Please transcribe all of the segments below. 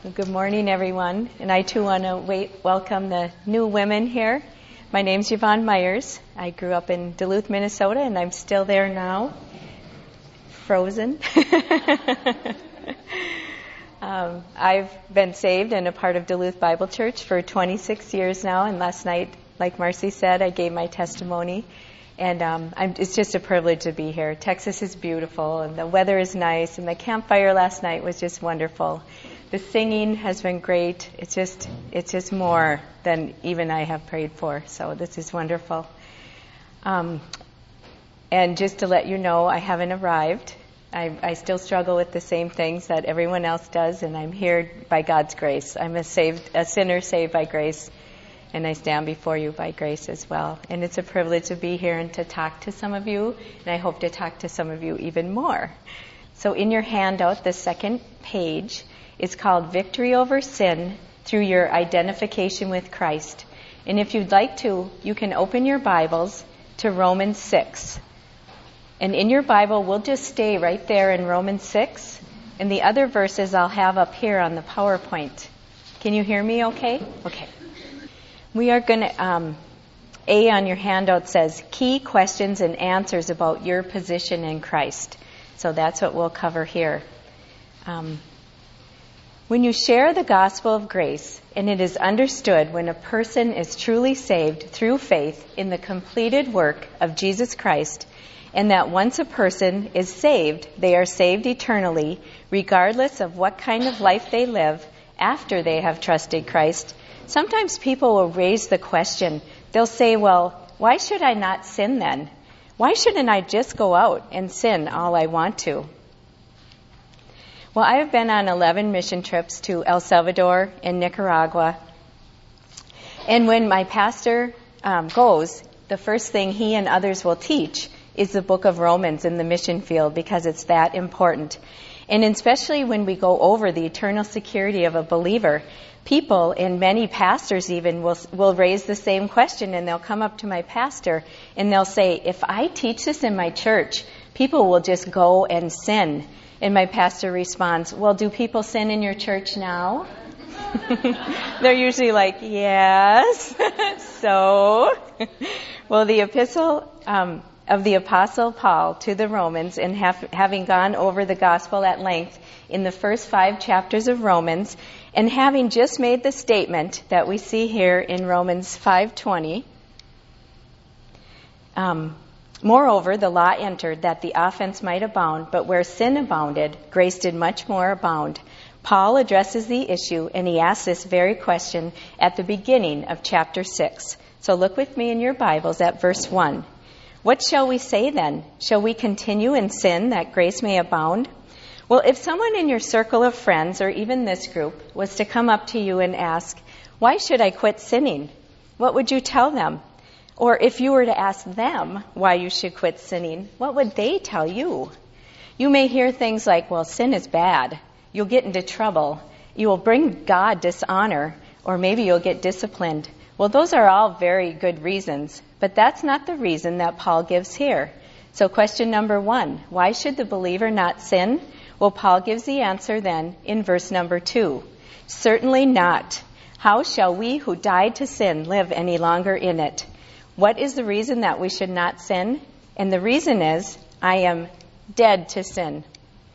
Well, good morning, everyone. And I, too, want to welcome the new women here. My name's Yvonne Myers. I grew up in Duluth, Minnesota, and I'm still there now. Frozen. I've been saved and a part of Duluth Bible Church for 26 years now. And last night, like Marcy said, I gave my testimony. And it's just a privilege to be here. Texas is beautiful, and the weather is nice, and the campfire last night was just wonderful. The singing has been great. It's just more than even I have prayed for. So this is wonderful. And just to let you know, I haven't arrived. I still struggle with the same things that everyone else does, and I'm here by God's grace. I'm a sinner saved by grace, and I stand before you by grace as well. And it's a privilege to be here and to talk to some of you, and I hope to talk to some of you even more. So in your handout, the second page, it's called Victory Over Sin Through Your Identification with Christ. And if you'd like to, you can open your Bibles to Romans 6. And in your Bible, we'll just stay right there in Romans 6. And the other verses I'll have up here on the PowerPoint. Can you hear me okay? Okay. We are going to, A on your handout says, Key Questions and Answers About Your Position in Christ. So that's what we'll cover here. When you share the gospel of grace, and it is understood when a person is truly saved through faith in the completed work of Jesus Christ, and that once a person is saved, they are saved eternally, regardless of what kind of life they live after they have trusted Christ, sometimes people will raise the question. They'll say, well, why should I not sin then? Why shouldn't I just go out and sin all I want to? Well, I have been on 11 mission trips to El Salvador and Nicaragua. And when my pastor goes, the first thing he and others will teach is the book of Romans in the mission field, because it's that important. And especially when we go over the eternal security of a believer, people, and many pastors even, will raise the same question, and they'll come up to my pastor and they'll say, if I teach this in my church, people will just go and sin. And my pastor responds, well, do people sin in your church now? They're usually like, yes. So, well, the epistle of the Apostle Paul to the Romans, and having gone over the gospel at length in the first 5 chapters of Romans, and having just made the statement that we see here in Romans 5:20, moreover, the law entered that the offense might abound, but where sin abounded, grace did much more abound. Paul addresses the issue, and he asks this very question at the beginning of chapter 6. So look with me in your Bibles at verse 1. What shall we say then? Shall we continue in sin that grace may abound? Well, if someone in your circle of friends, or even this group, was to come up to you and ask, why should I quit sinning? What would you tell them? Or if you were to ask them why you should quit sinning, what would they tell you? You may hear things like, well, sin is bad. You'll get into trouble. You will bring God dishonor, or maybe you'll get disciplined. Well, those are all very good reasons, but that's not the reason that Paul gives here. So question number 1, why should the believer not sin? Well, Paul gives the answer then in verse number 2. Certainly not. How shall we who died to sin live any longer in it? What is the reason that we should not sin? And the reason is, I am dead to sin.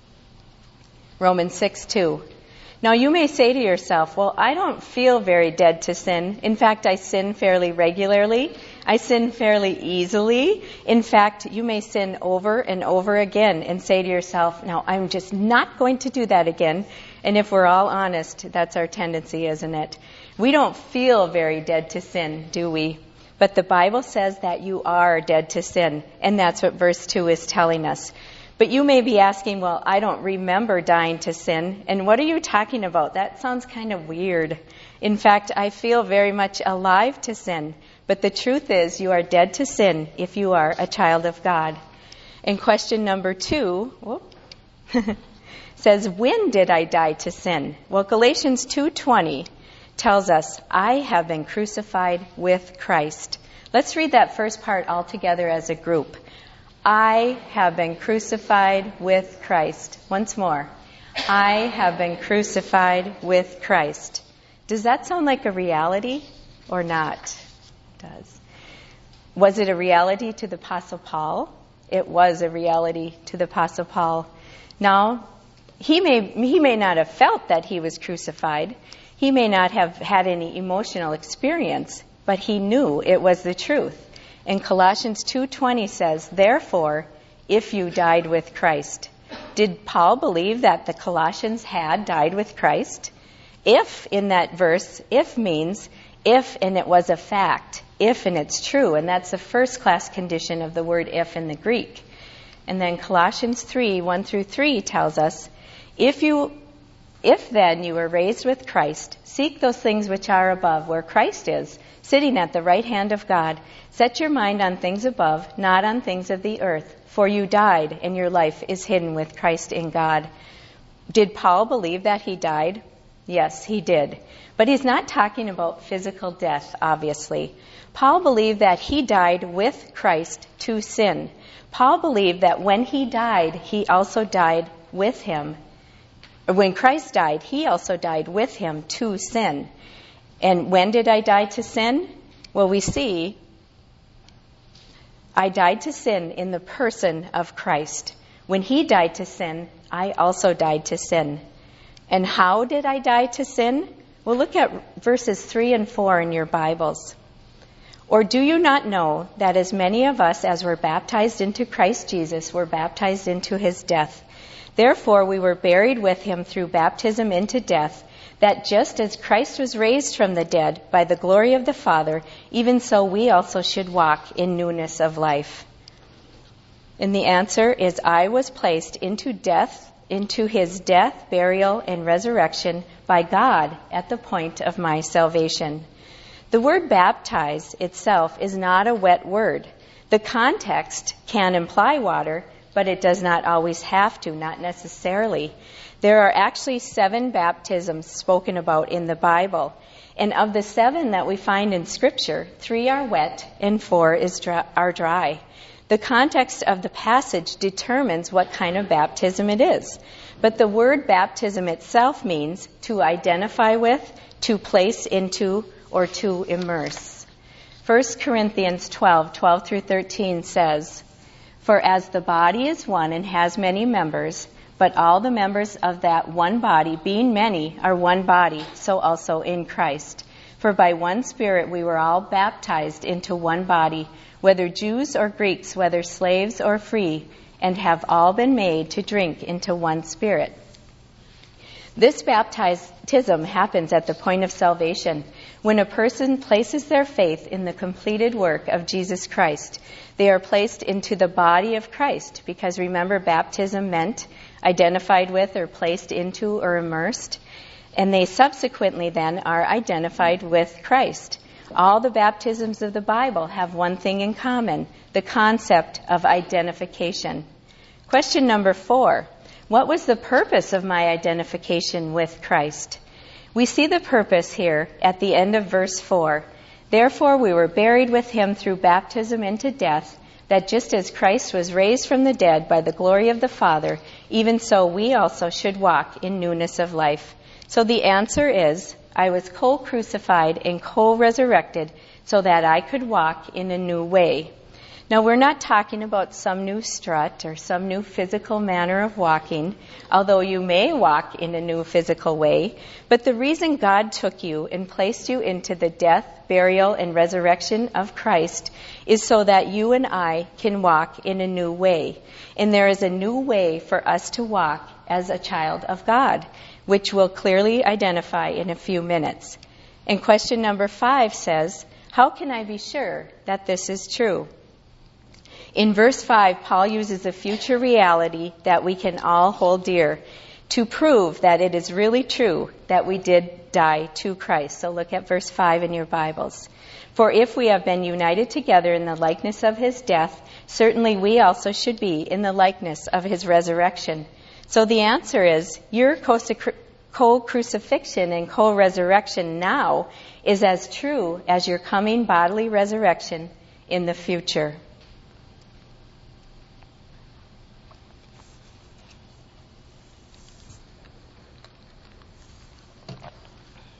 Romans 6:2. Now you may say to yourself, well, I don't feel very dead to sin. In fact, I sin fairly regularly. I sin fairly easily. In fact, you may sin over and over again and say to yourself, now I'm just not going to do that again. And if we're all honest, that's our tendency, isn't it? We don't feel very dead to sin, do we? But the Bible says that you are dead to sin, and that's what verse 2 is telling us. But you may be asking, well, I don't remember dying to sin, and what are you talking about? That sounds kind of weird. In fact, I feel very much alive to sin, but the truth is you are dead to sin if you are a child of God. And question number 2 says, when did I die to sin? Well, Galatians 2:20 tells us, I have been crucified with Christ. Let's read that first part all together as a group. I have been crucified with Christ. Once more. I have been crucified with Christ. Does that sound like a reality or not? It does. Was it a reality to the Apostle Paul? It was a reality to the Apostle Paul. Now, he may not have felt that he was crucified. He may not have had any emotional experience, but he knew it was the truth. And Colossians 2:20 says, "Therefore, if you died with Christ." Did Paul believe that the Colossians had died with Christ? If, in that verse, if means if and it was a fact, if and it's true, and that's the first class condition of the word if in the Greek. And then Colossians 3:1-3 tells us, If then you were raised with Christ, seek those things which are above, where Christ is, sitting at the right hand of God. Set your mind on things above, not on things of the earth. For you died, and your life is hidden with Christ in God. Did Paul believe that he died? Yes, he did. But he's not talking about physical death, obviously. Paul believed that he died with Christ to sin. Paul believed that when he died, he also died with him. When Christ died, he also died with him to sin. And when did I die to sin? Well, we see I died to sin in the person of Christ. When he died to sin, I also died to sin. And how did I die to sin? Well, look at verses 3 and 4 in your Bibles. Or do you not know that as many of us as were baptized into Christ Jesus were baptized into his death? Therefore we were buried with him through baptism into death, that just as Christ was raised from the dead by the glory of the Father, even so we also should walk in newness of life. And the answer is, I was placed into his death, burial, and resurrection by God at the point of my salvation. The word baptize itself is not a wet word. The context can imply water, but it does not always have to, not necessarily. There are actually 7 baptisms spoken about in the Bible. And of the 7 that we find in Scripture, 3 are wet and 4 are dry. The context of the passage determines what kind of baptism it is. But the word baptism itself means to identify with, to place into, or to immerse. 1 Corinthians 12:12-13 says, For as the body is one and has many members, but all the members of that one body, being many, are one body, so also in Christ. For by one Spirit we were all baptized into one body, whether Jews or Greeks, whether slaves or free, and have all been made to drink into one Spirit. This baptism happens at the point of salvation. When a person places their faith in the completed work of Jesus Christ, they are placed into the body of Christ, because remember, baptism meant identified with or placed into or immersed, and they subsequently then are identified with Christ. All the baptisms of the Bible have one thing in common, the concept of identification. Question number 4. What was the purpose of my identification with Christ? We see the purpose here at the end of verse 4. Therefore we were buried with him through baptism into death, that just as Christ was raised from the dead by the glory of the Father, even so we also should walk in newness of life. So the answer is, I was co-crucified and co-resurrected so that I could walk in a new way. Now, we're not talking about some new strut or some new physical manner of walking, although you may walk in a new physical way. But the reason God took you and placed you into the death, burial, and resurrection of Christ is so that you and I can walk in a new way. And there is a new way for us to walk as a child of God, which we'll clearly identify in a few minutes. And question number 5 says, how can I be sure that this is true? In verse 5, Paul uses a future reality that we can all hold dear to prove that it is really true that we did die to Christ. So look at verse 5 in your Bibles. For if we have been united together in the likeness of his death, certainly we also should be in the likeness of his resurrection. So the answer is, your co-crucifixion and co-resurrection now is as true as your coming bodily resurrection in the future.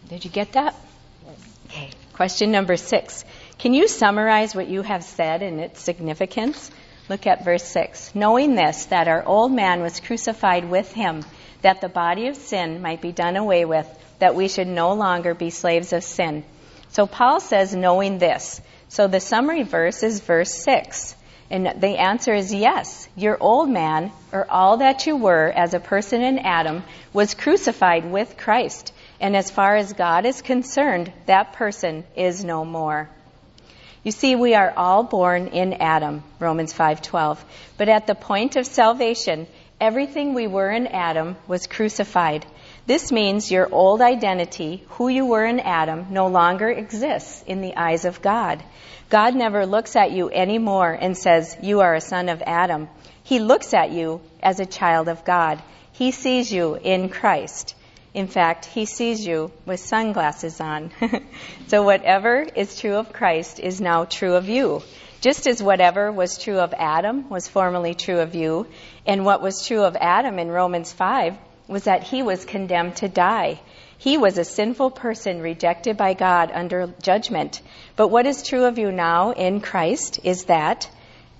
Did you get that? Okay. Question number 6. Can you summarize what you have said and its significance? Look at verse 6. Knowing this, that our old man was crucified with him, that the body of sin might be done away with, that we should no longer be slaves of sin. So Paul says, knowing this. So the summary verse is verse 6. And the answer is yes. Your old man, or all that you were as a person in Adam, was crucified with Christ. And as far as God is concerned, that person is no more. You see, we are all born in Adam, Romans 5:12. But at the point of salvation, everything we were in Adam was crucified. This means your old identity, who you were in Adam, no longer exists in the eyes of God. God never looks at you anymore and says, you are a son of Adam. He looks at you as a child of God. He sees you in Christ. In fact, he sees you with sunglasses on. So whatever is true of Christ is now true of you. Just as whatever was true of Adam was formerly true of you, and what was true of Adam in Romans 5 was that he was condemned to die. He was a sinful person rejected by God under judgment. But what is true of you now in Christ is that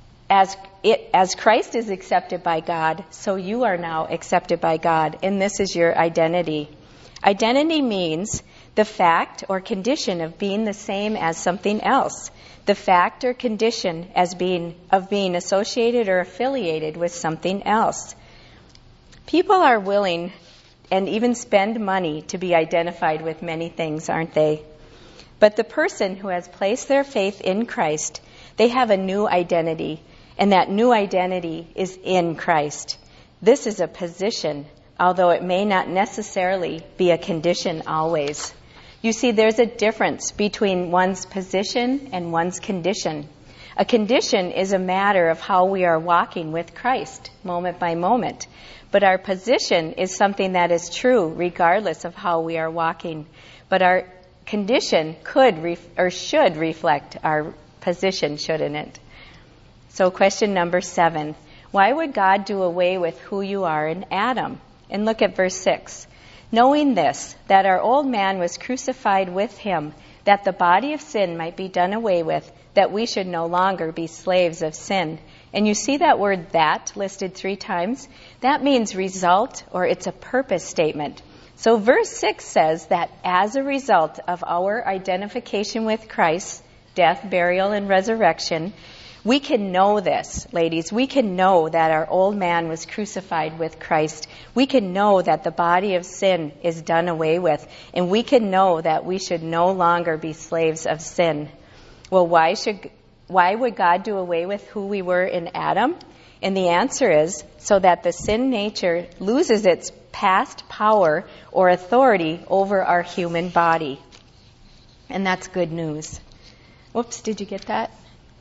as Christ is accepted by God, so you are now accepted by God, and this is your identity. Identity means the fact or condition of being the same as something else. The fact or condition of being associated or affiliated with something else. People are willing and even spend money to be identified with many things, aren't they? But the person who has placed their faith in Christ, they have a new identity, and that new identity is in Christ. This is a position, although it may not necessarily be a condition always. You see, there's a difference between one's position and one's condition. A condition is a matter of how we are walking with Christ, moment by moment. But our position is something that is true regardless of how we are walking. But our condition should reflect our position, shouldn't it? So question number 7. Why would God do away with who you are in Adam? And look at verse 6. Knowing this, that our old man was crucified with him, that the body of sin might be done away with, that we should no longer be slaves of sin. And you see that word that listed 3 times? That means result, or it's a purpose statement. So verse 6 says that as a result of our identification with Christ, death, burial, and resurrection, we can know this, ladies. We can know that our old man was crucified with Christ. We can know that the body of sin is done away with. And we can know that we should no longer be slaves of sin. Well, why would God do away with who we were in Adam? And the answer is so that the sin nature loses its past power or authority over our human body. And that's good news. Whoops, did you get that?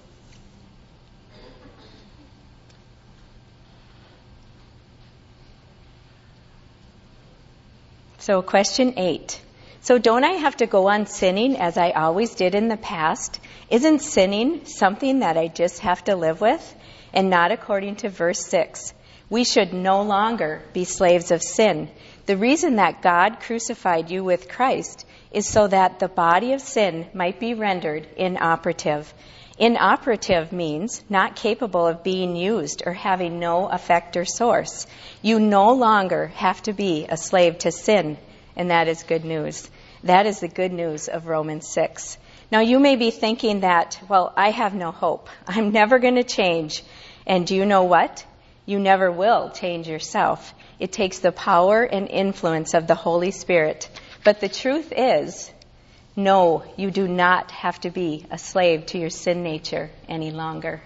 So question 8. So don't I have to go on sinning as I always did in the past? Isn't sinning something that I just have to live with? And not according to verse 6. We should no longer be slaves of sin. The reason that God crucified you with Christ is so that the body of sin might be rendered inoperative. Inoperative means not capable of being used or having no effect or source. You no longer have to be a slave to sin, and that is good news. That is the good news of Romans 6. Now you may be thinking that, well, I have no hope. I'm never going to change. And do you know what? You never will change yourself. It takes the power and influence of the Holy Spirit. But the truth is, no, you do not have to be a slave to your sin nature any longer.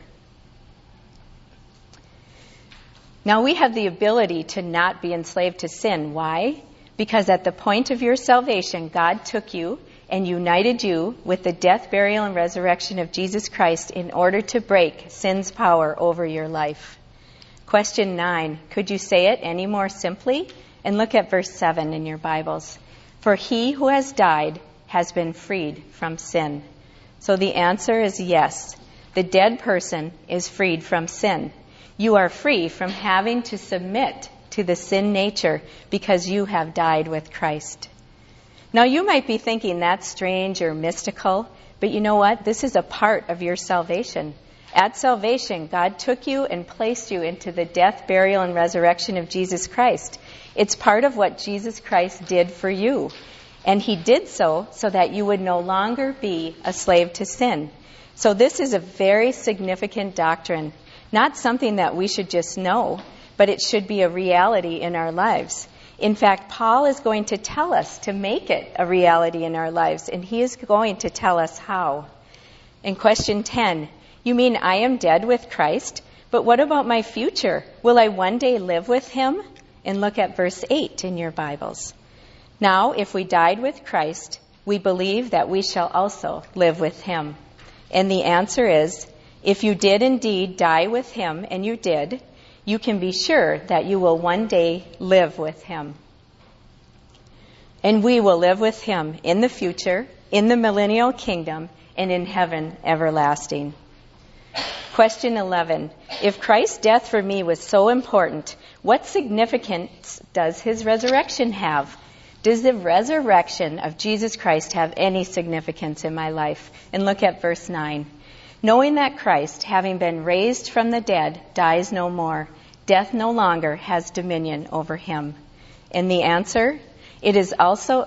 Now we have the ability to not be enslaved to sin. Why? Because at the point of your salvation, God took you and united you with the death, burial, and resurrection of Jesus Christ in order to break sin's power over your life. Question 9. Could you say it any more simply? And look at verse 7 in your Bibles. For he who has died has been freed from sin. So the answer is yes. The dead person is freed from sin. You are free from having to submit to the sin nature because you have died with Christ. Now, you might be thinking that's strange or mystical, but you know what? This is a part of your salvation. At salvation, God took you and placed you into the death, burial, and resurrection of Jesus Christ. It's part of what Jesus Christ did for you. And he did so that you would no longer be a slave to sin. So this is a very significant doctrine, not something that we should just know, but it should be a reality in our lives. In fact, Paul is going to tell us to make it a reality in our lives, and he is going to tell us how. In question 10, you mean I am dead with Christ, but what about my future? Will I one day live with him? And look at verse 8 in your Bibles. Now, if we died with Christ, we believe that we shall also live with him. And the answer is, if you did indeed die with him, and you did, you can be sure that you will one day live with him. And we will live with him in the future, in the millennial kingdom, and in heaven everlasting. Question 11. If Christ's death for me was so important, what significance does his resurrection have? Does the resurrection of Jesus Christ have any significance in my life? And look at verse 9. Knowing that Christ, having been raised from the dead, dies no more, death no longer has dominion over him. And the answer? It also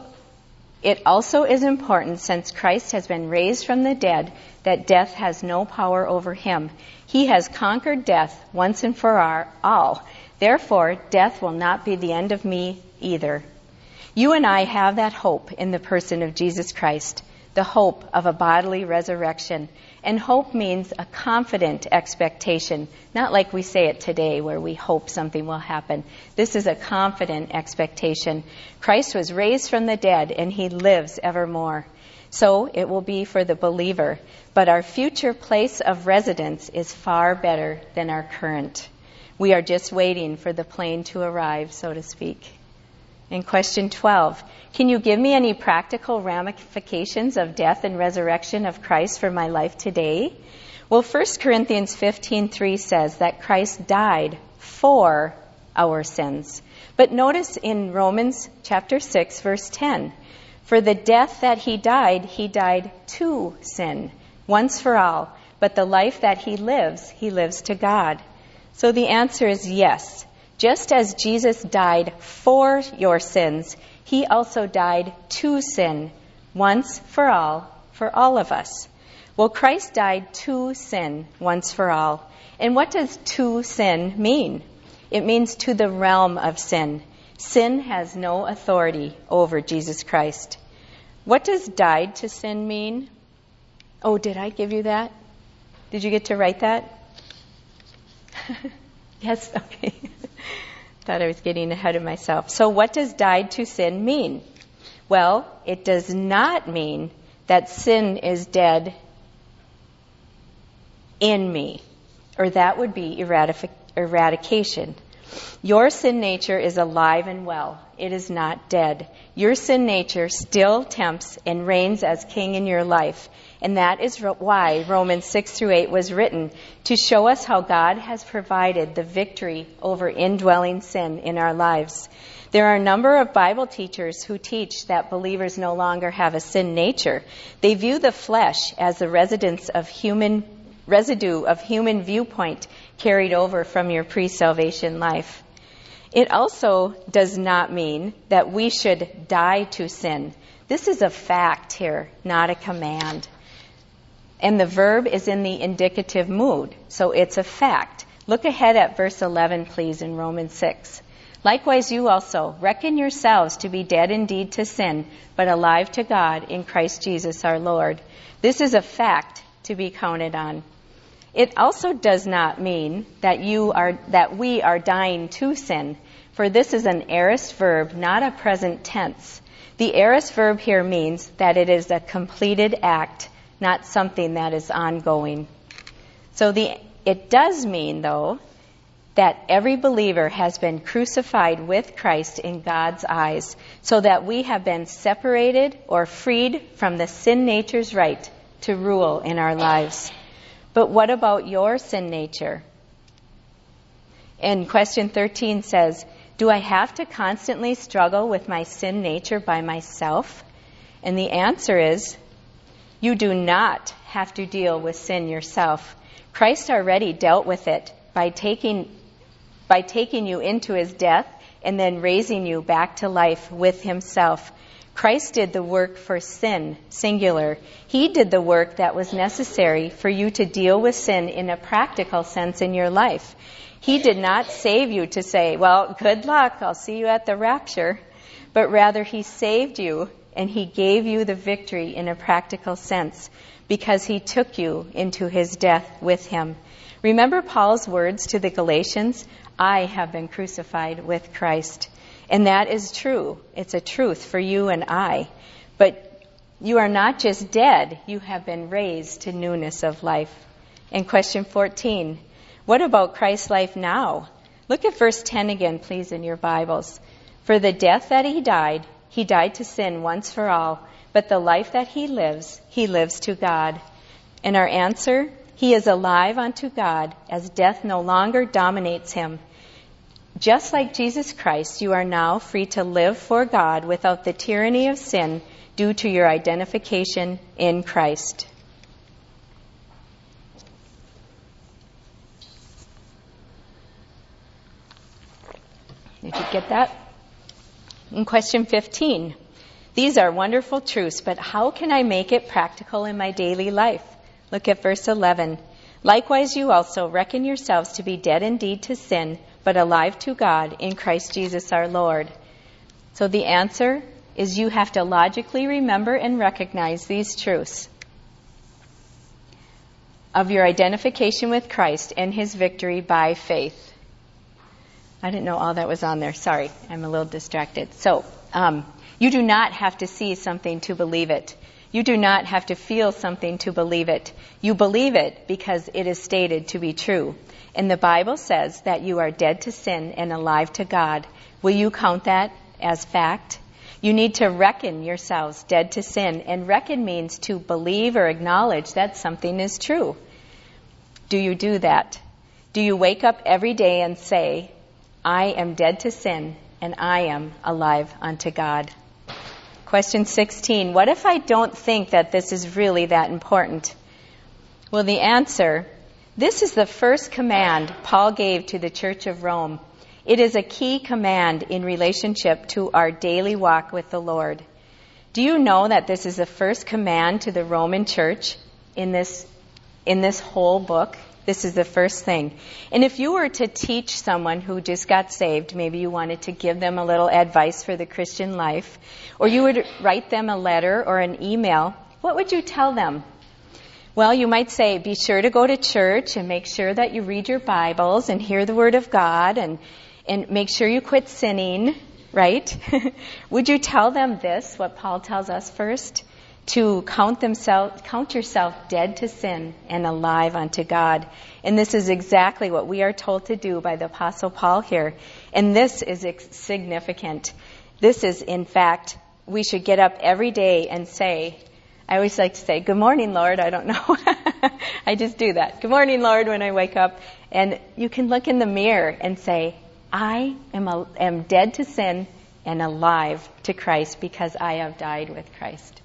is important, since Christ has been raised from the dead, that death has no power over him. He has conquered death once and for all. Therefore, death will not be the end of me either. You and I have that hope in the person of Jesus Christ, the hope of a bodily resurrection. And hope means a confident expectation, not like we say it today where we hope something will happen. This is a confident expectation. Christ was raised from the dead and he lives evermore. So it will be for the believer. But our future place of residence is far better than our current. We are just waiting for the plane to arrive, so to speak. In question 12, can you give me any practical ramifications of death and resurrection of Christ for my life today? Well, 1 Corinthians 15:3 says that Christ died for our sins. But notice in Romans chapter 6, verse 10, for the death that he died to sin, once for all. But the life that he lives to God. So the answer is yes. Just as Jesus died for your sins, he also died to sin, once for all of us. Well, Christ died to sin, once for all. And what does to sin mean? It means to the realm of sin. Sin has no authority over Jesus Christ. What does died to sin mean? Oh, did I give you that? Did you get to write that? Yes, okay. Thought I was getting ahead of myself. So what does died to sin mean? Well, it does not mean that sin is dead in me, or that would be eradication. Your sin nature is alive and well. It is not dead. Your sin nature still tempts and reigns as king in your life. And that is why Romans 6-8 was written, to show us how God has provided the victory over indwelling sin in our lives. There are a number of Bible teachers who teach that believers no longer have a sin nature. They view the flesh as the residue of human viewpoint carried over from your pre-salvation life. It also does not mean that we should die to sin. This is a fact here, not a command. And the verb is in the indicative mood, so it's a fact. Look ahead at verse 11, please, in Romans 6. Likewise, you also reckon yourselves to be dead indeed to sin, but alive to God in Christ Jesus our Lord. This is a fact to be counted on. It also does not mean that we are dying to sin, for this is an aorist verb, not a present tense. The aorist verb here means that it is a completed act, not something that is ongoing. So it does mean, though, that every believer has been crucified with Christ in God's eyes, so that we have been separated or freed from the sin nature's right to rule in our lives. But what about your sin nature? And question 13 says, do I have to constantly struggle with my sin nature by myself? And the answer is, you do not have to deal with sin yourself. Christ already dealt with it by taking you into his death and then raising you back to life with himself. Christ did the work for sin, singular. He did the work that was necessary for you to deal with sin in a practical sense in your life. He did not save you to say, well, good luck, I'll see you at the rapture. But rather, he saved you and he gave you the victory in a practical sense because he took you into his death with him. Remember Paul's words to the Galatians? I have been crucified with Christ. And that is true. It's a truth for you and I. But you are not just dead, you have been raised to newness of life. And question 14, what about Christ's life now? Look at verse 10 again, please, in your Bibles. For the death that he died to sin once for all, but the life that he lives to God. And our answer, he is alive unto God, as death no longer dominates him. Just like Jesus Christ, you are now free to live for God without the tyranny of sin due to your identification in Christ. Did you get that? In question 15, these are wonderful truths, but how can I make it practical in my daily life? Look at verse 11. Likewise, you also reckon yourselves to be dead indeed to sin, but alive to God in Christ Jesus our Lord. So the answer is you have to logically remember and recognize these truths of your identification with Christ and his victory by faith. I didn't know all that was on there. Sorry, I'm a little distracted. So, you do not have to see something to believe it. You do not have to feel something to believe it. You believe it because it is stated to be true. And the Bible says that you are dead to sin and alive to God. Will you count that as fact? You need to reckon yourselves dead to sin. And reckon means to believe or acknowledge that something is true. Do you do that? Do you wake up every day and say, I am dead to sin and I am alive unto God? Question 16, what if I don't think that this is really that important? Well, the answer, this is the first command Paul gave to the Church of Rome. It is a key command in relationship to our daily walk with the Lord. Do you know that this is the first command to the Roman Church in this whole book? This is the first thing. And if you were to teach someone who just got saved, maybe you wanted to give them a little advice for the Christian life, or you would write them a letter or an email, what would you tell them? Well, you might say, be sure to go to church and make sure that you read your Bibles and hear the Word of God and make sure you quit sinning, right? Would you tell them this, what Paul tells us first? To count yourself dead to sin and alive unto God. And this is exactly what we are told to do by the Apostle Paul here. And this is significant. This is, in fact, we should get up every day and say, I always like to say, good morning, Lord. I don't know. I just do that. Good morning, Lord, when I wake up. And you can look in the mirror and say, I am dead to sin and alive to Christ because I have died with Christ.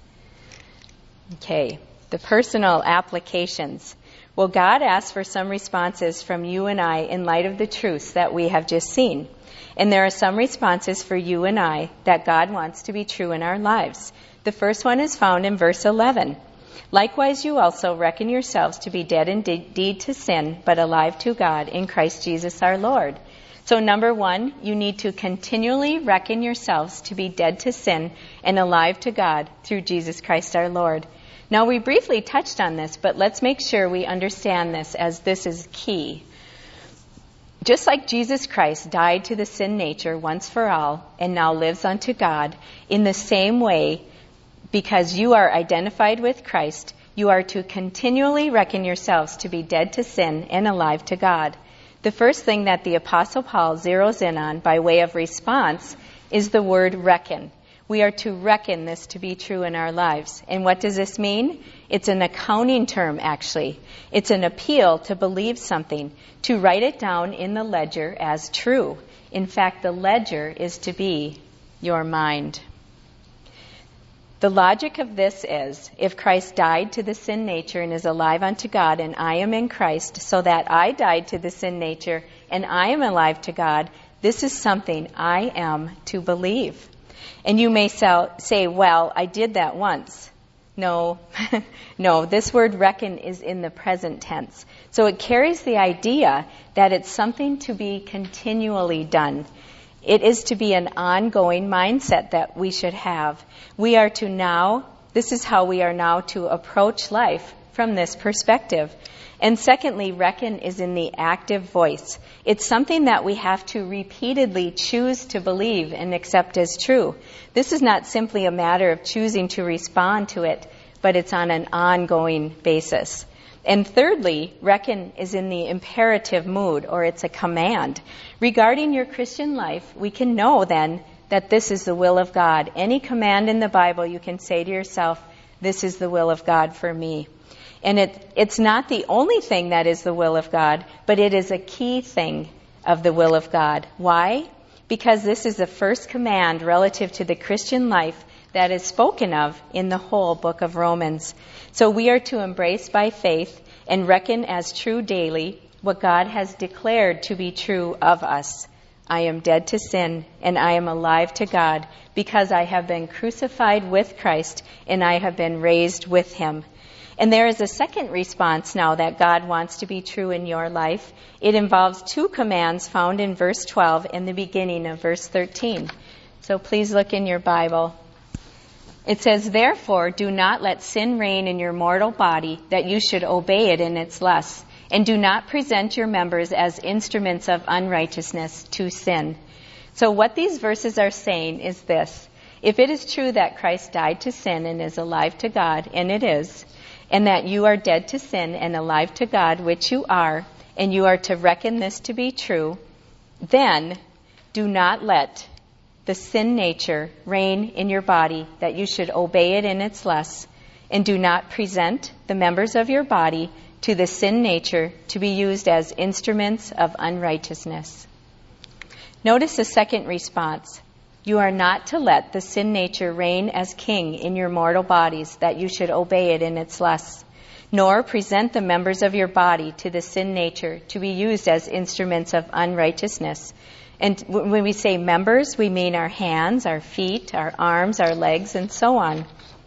Okay, the personal applications. Well, God asks for some responses from you and I in light of the truths that we have just seen. And there are some responses for you and I that God wants to be true in our lives. The first one is found in verse 11. Likewise, you also reckon yourselves to be dead indeed to sin, but alive to God in Christ Jesus our Lord. So number one, you need to continually reckon yourselves to be dead to sin and alive to God through Jesus Christ our Lord. Now, we briefly touched on this, but let's make sure we understand this, as this is key. Just like Jesus Christ died to the sin nature once for all and now lives unto God, in the same way, because you are identified with Christ, you are to continually reckon yourselves to be dead to sin and alive to God. The first thing that the Apostle Paul zeroes in on by way of response is the word reckon. We are to reckon this to be true in our lives. And what does this mean? It's an accounting term, actually. It's an appeal to believe something, to write it down in the ledger as true. In fact, the ledger is to be your mind. The logic of this is, if Christ died to the sin nature and is alive unto God, and I am in Christ, so that I died to the sin nature and I am alive to God, this is something I am to believe. And you may say, well, I did that once. No, no, this word reckon is in the present tense. So it carries the idea that it's something to be continually done. It is to be an ongoing mindset that we should have. This is how we are now to approach life from this perspective. And secondly, reckon is in the active voice. It's something that we have to repeatedly choose to believe and accept as true. This is not simply a matter of choosing to respond to it, but it's on an ongoing basis. And thirdly, reckon is in the imperative mood, or it's a command. Regarding your Christian life, we can know then that this is the will of God. Any command in the Bible, you can say to yourself, this is the will of God for me. And it's not the only thing that is the will of God, but it is a key thing of the will of God. Why? Because this is the first command relative to the Christian life that is spoken of in the whole book of Romans. So we are to embrace by faith and reckon as true daily what God has declared to be true of us. I am dead to sin and I am alive to God because I have been crucified with Christ and I have been raised with him. And there is a second response now that God wants to be true in your life. It involves two commands found in verse 12 and the beginning of verse 13. So please look in your Bible. It says, therefore, do not let sin reign in your mortal body, that you should obey it in its lusts, and do not present your members as instruments of unrighteousness to sin. So what these verses are saying is this. If it is true that Christ died to sin and is alive to God, and it is, and that you are dead to sin and alive to God, which you are, and you are to reckon this to be true, then do not let the sin nature reign in your body, that you should obey it in its lusts, and do not present the members of your body to the sin nature to be used as instruments of unrighteousness. Notice the second response. You are not to let the sin nature reign as king in your mortal bodies, that you should obey it in its lusts, nor present the members of your body to the sin nature to be used as instruments of unrighteousness. And when we say members, we mean our hands, our feet, our arms, our legs, and so on.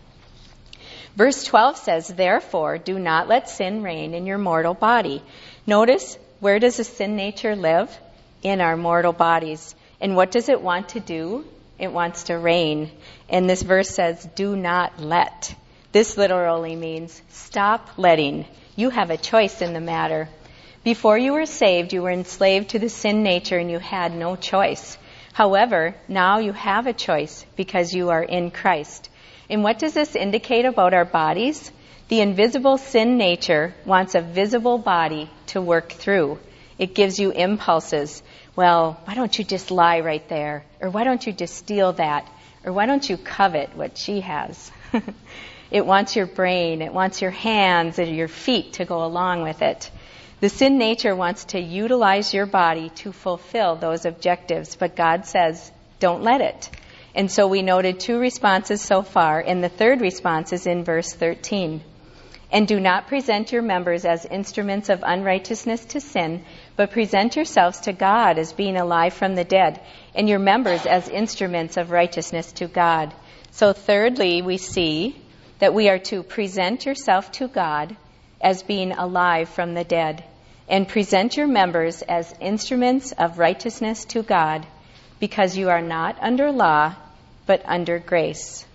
Verse 12 says, therefore, do not let sin reign in your mortal body. Notice, where does the sin nature live? In our mortal bodies. And what does it want to do? It wants to reign. And this verse says, do not let. This literally means stop letting. You have a choice in the matter. Before you were saved, you were enslaved to the sin nature and you had no choice. However, now you have a choice because you are in Christ. And what does this indicate about our bodies? The invisible sin nature wants a visible body to work through. It gives you impulses. Well, why don't you just lie right there? Or why don't you just steal that? Or why don't you covet what she has? It wants your brain. It wants your hands and your feet to go along with it. The sin nature wants to utilize your body to fulfill those objectives, but God says, don't let it. And so we noted two responses so far, and the third response is in verse 13. And do not present your members as instruments of unrighteousness to sin, but present yourselves to God as being alive from the dead, and your members as instruments of righteousness to God. So thirdly, we see that we are to present yourself to God as being alive from the dead, and present your members as instruments of righteousness to God, because you are not under law, but under grace.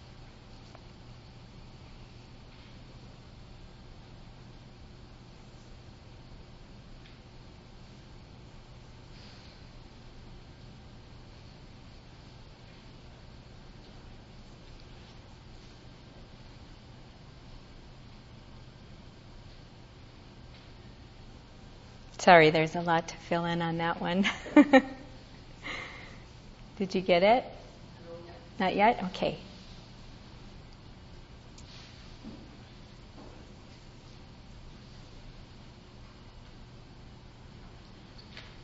Sorry, there's a lot to fill in on that one. Did you get it? Not yet? Okay.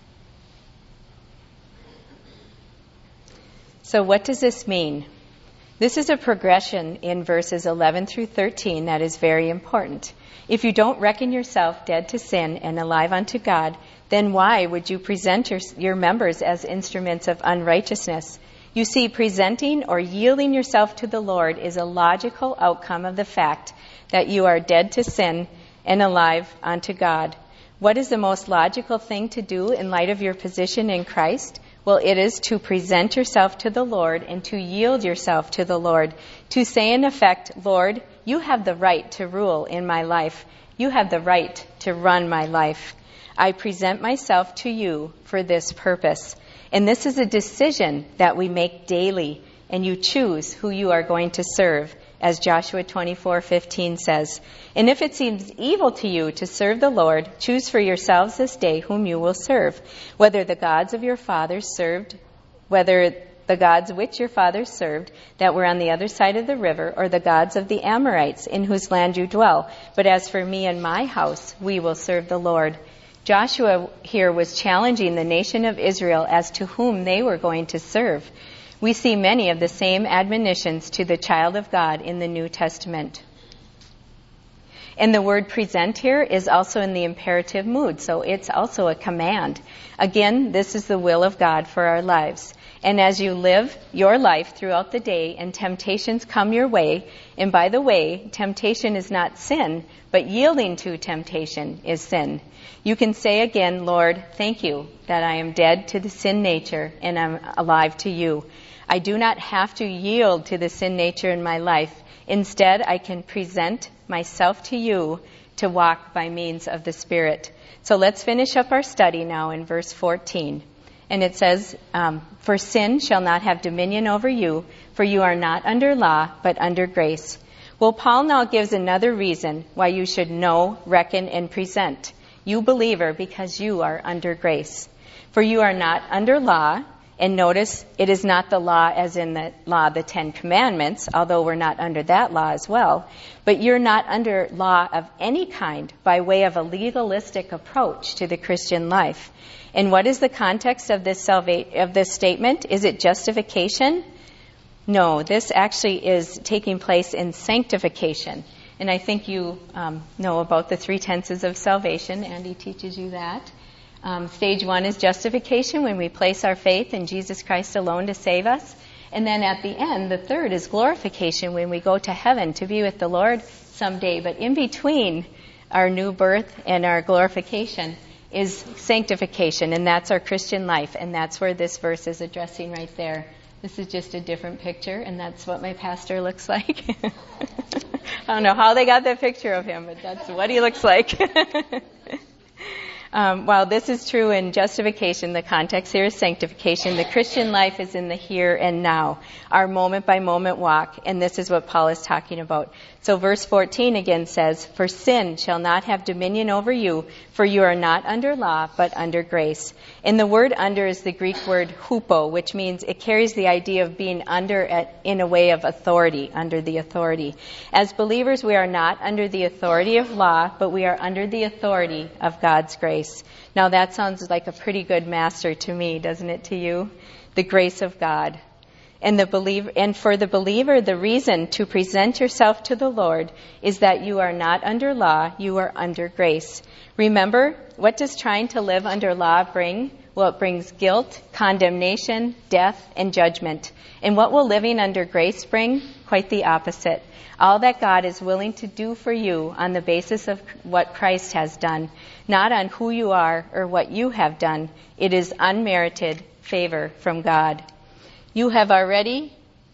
So what does this mean? This is a progression in verses 11 through 13 that is very important. If you don't reckon yourself dead to sin and alive unto God, then why would you present your members as instruments of unrighteousness? You see, presenting or yielding yourself to the Lord is a logical outcome of the fact that you are dead to sin and alive unto God. What is the most logical thing to do in light of your position in Christ? Well, it is to present yourself to the Lord and to yield yourself to the Lord. To say in effect, Lord, you have the right to rule in my life. You have the right to run my life. I present myself to you for this purpose. And this is a decision that we make daily, and you choose who you are going to serve, as Joshua 24:15 says. And if it seems evil to you to serve the Lord, choose for yourselves this day whom you will serve, whether the gods of your fathers served, whether the gods which your fathers served that were on the other side of the river, or the gods of the Amorites in whose land you dwell. But as for me and my house, we will serve the Lord. Joshua here was challenging the nation of Israel as to whom they were going to serve. We see many of the same admonitions to the child of God in the New Testament. And the word present here is also in the imperative mood, so it's also a command. Again, this is the will of God for our lives. And as you live your life throughout the day and temptations come your way, and by the way, temptation is not sin, but yielding to temptation is sin. You can say again, Lord, thank you that I am dead to the sin nature and I'm alive to you. I do not have to yield to the sin nature in my life. Instead, I can present myself to you to walk by means of the Spirit. So let's finish up our study now in verse 14. And it says, for sin shall not have dominion over you, for you are not under law, but under grace. Well, Paul now gives another reason why you should know, reckon, and present. You believer, because you are under grace. For you are not under law, and notice it is not the law as in the law, the Ten Commandments, although we're not under that law as well. But you're not under law of any kind by way of a legalistic approach to the Christian life. And what is the context of this statement? Is it justification? No, this actually is taking place in sanctification. And I think you know about the 3 tenses of salvation. Andy teaches you that. Stage 1 is justification, when we place our faith in Jesus Christ alone to save us. And then at the end, the 3rd is glorification, when we go to heaven to be with the Lord someday. But in between our new birth and our glorification is sanctification, and that's our Christian life. And that's where this verse is addressing right there. This is just a different picture, and that's what my pastor looks like. I don't know how they got that picture of him, but that's what he looks like. While this is true in justification, the context here is sanctification. The Christian life is in the here and now, our moment-by-moment walk, and this is what Paul is talking about. So verse 14 again says, for sin shall not have dominion over you, for you are not under law, but under grace. And the word under is the Greek word hupo, which means it carries the idea of being under in a way of authority, under the authority. As believers, we are not under the authority of law, but we are under the authority of God's grace. Now that sounds like a pretty good master to me, doesn't it to you? The grace of God. And for the believer, the reason to present yourself to the Lord is that you are not under law, you are under grace. Remember, what does trying to live under law bring? Well, it brings guilt, condemnation, death, and judgment. And what will living under grace bring? Quite the opposite. All that God is willing to do for you on the basis of what Christ has done, not on who you are or what you have done. It is unmerited favor from God. You have already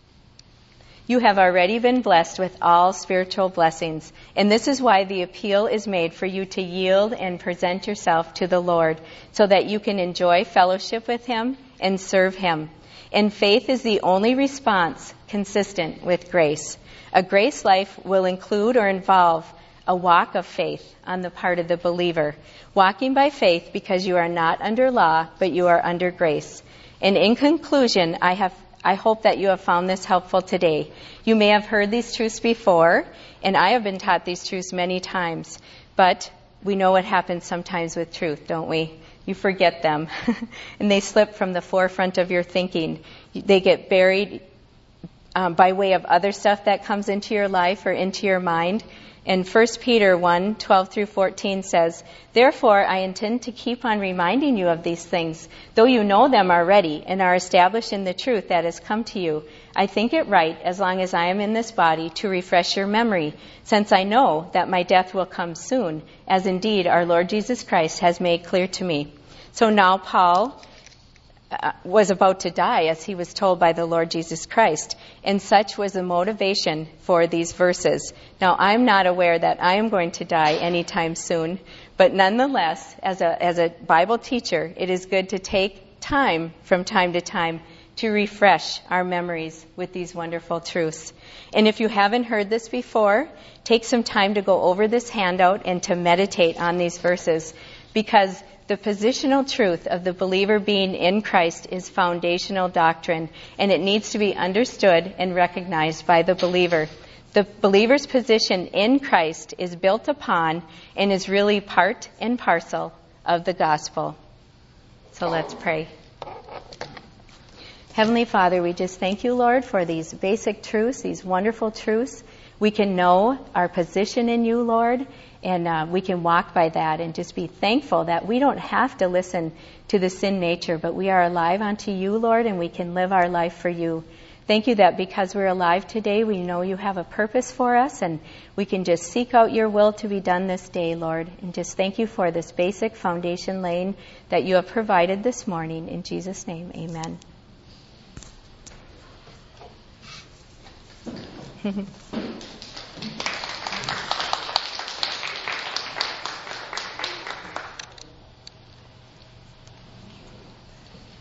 been blessed with all spiritual blessings, and this is why the appeal is made for you to yield and present yourself to the Lord, so that you can enjoy fellowship with Him and serve Him. And faith is the only response consistent with grace. A grace life will include or involve a walk of faith on the part of the believer, walking by faith because you are not under law, but you are under grace. And in conclusion, I hope that you have found this helpful today. You may have heard these truths before, and I have been taught these truths many times, but we know what happens sometimes with truth, don't we? You forget them, and they slip from the forefront of your thinking. They get buried by way of other stuff that comes into your life or into your mind. And 1 Peter 1:12 through 14 says, "Therefore I intend to keep on reminding you of these things, though you know them already and are established in the truth that has come to you. I think it right, as long as I am in this body, to refresh your memory, since I know that my death will come soon, as indeed our Lord Jesus Christ has made clear to me." So now Paul was about to die, as he was told by the Lord Jesus Christ, and such was the motivation for these verses. Now, I'm not aware that I am going to die anytime soon, but nonetheless, as a Bible teacher, it is good to take time from time to time to refresh our memories with these wonderful truths. And if you haven't heard this before, take some time to go over this handout and to meditate on these verses, because the positional truth of the believer being in Christ is foundational doctrine, and it needs to be understood and recognized by the believer. The believer's position in Christ is built upon and is really part and parcel of the gospel. So let's pray. Heavenly Father, we just thank you, Lord, for these basic truths, these wonderful truths. We can know our position in you, Lord, and we can walk by that and just be thankful that we don't have to listen to the sin nature, but we are alive unto you, Lord, and we can live our life for you. Thank you that because we're alive today, we know you have a purpose for us, and we can just seek out your will to be done this day, Lord. And just thank you for this basic foundation laying that you have provided this morning. In Jesus' name, amen.